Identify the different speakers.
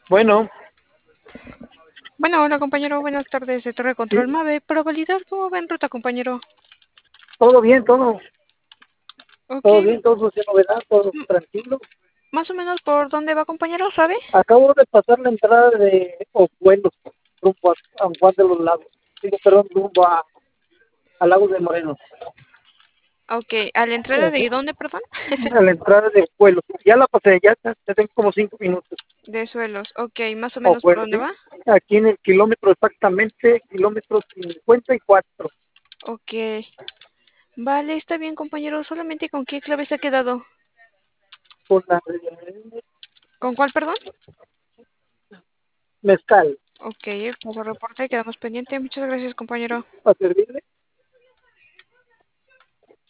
Speaker 1: Bueno,
Speaker 2: Bueno, hola compañero, buenas tardes de Torre Control
Speaker 1: sí,
Speaker 2: MAVE. Para validar, ¿cómo va en ruta, compañero?
Speaker 1: todo bien,
Speaker 2: Ok,
Speaker 1: todo bien, todo sin novedad, todo
Speaker 2: m-
Speaker 1: tranquilo.
Speaker 2: más o menos por dónde va, compañero, ¿sabe?
Speaker 1: Acabo de pasar la entrada de Ojuelos, rumbo a San Juan de los Lagos. Digo, perdón, rumbo a Lagos de Moreno.
Speaker 2: Ok, ¿a la entrada de dónde, perdón?
Speaker 1: A la entrada de Ojuelos. Ya la pasé, ya tengo como 5 minutos.
Speaker 2: De Suelos, ok, más o menos por
Speaker 1: Ojuelos,
Speaker 2: dónde
Speaker 1: sí.
Speaker 2: va.
Speaker 1: Aquí en el kilómetro exactamente, kilómetro 54.
Speaker 2: Ok, vale, está bien, compañero, solamente con qué clave se ha quedado.
Speaker 1: Con la
Speaker 2: ¿Con cuál, perdón?
Speaker 1: Mezcal.
Speaker 2: Ok, paso reporte, quedamos pendiente. Muchas gracias, compañero.
Speaker 1: ¿A servirle?